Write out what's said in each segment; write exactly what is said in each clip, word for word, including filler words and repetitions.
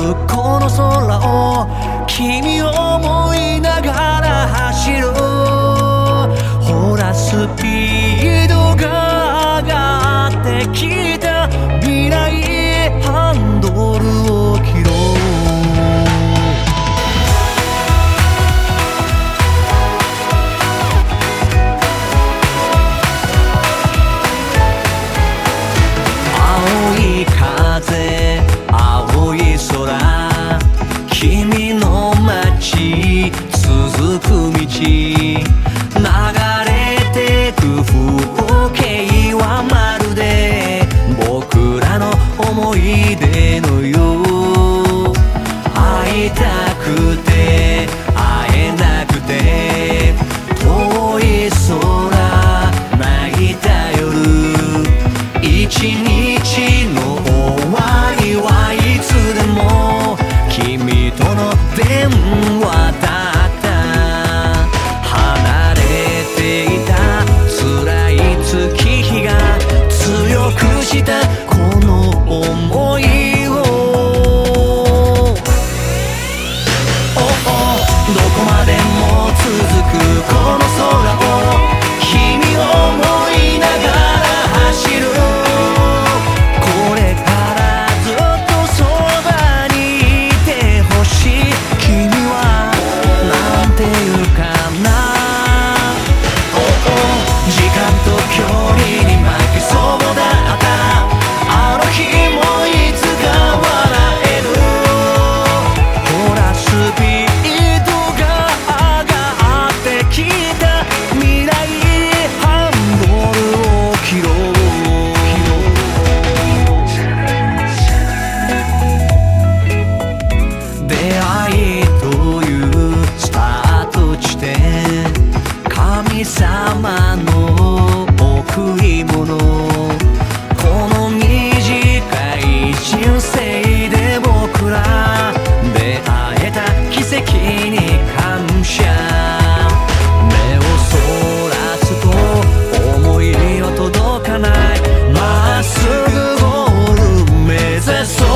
この空を君を思いながら走る。ほらスピードが上がってきた。未来ハンドルを切ろう。青い風青い空君の街続く道流れてく風景はまるで僕らの思い出のよう。会いたくて会えなくて遠い空泣いた夜。一日の終わりはいつでも君との電話だった。離れていた辛い月日が強くしたこの想いを。おおどこまでも続くこの空を君を思いながら走る。これからずっとそばにいてほしい。君はなんて言うかな。おお時間と距離に負けそうだった。あの日もいつか笑える。ほらスピードが上がってきた。未来ハンドルを切ろう。出会いというスタート地点。神様の贈り物。この短い人生で僕ら出会えた奇跡に感謝。目をそらすと思いは届かない。まっすぐゴール目指そう。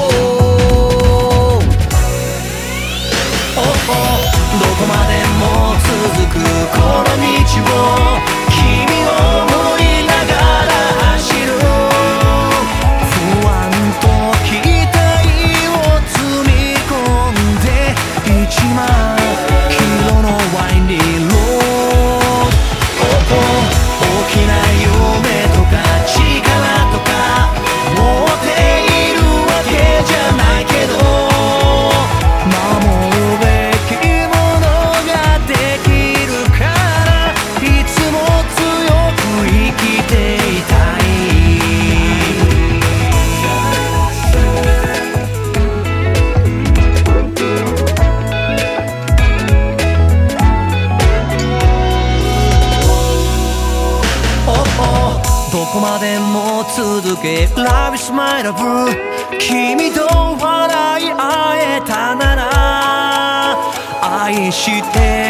おおどこまでも続くこの道を君を思いながら走る。不安と期待を積み込んで一万キロのワインディーロード。おお大きな夢とか力とか持っているわけじゃないけど守るべきものができるから。いつも強く生きていたい。おおどこまでも続け Love is my love。 君と笑い合えたなら愛して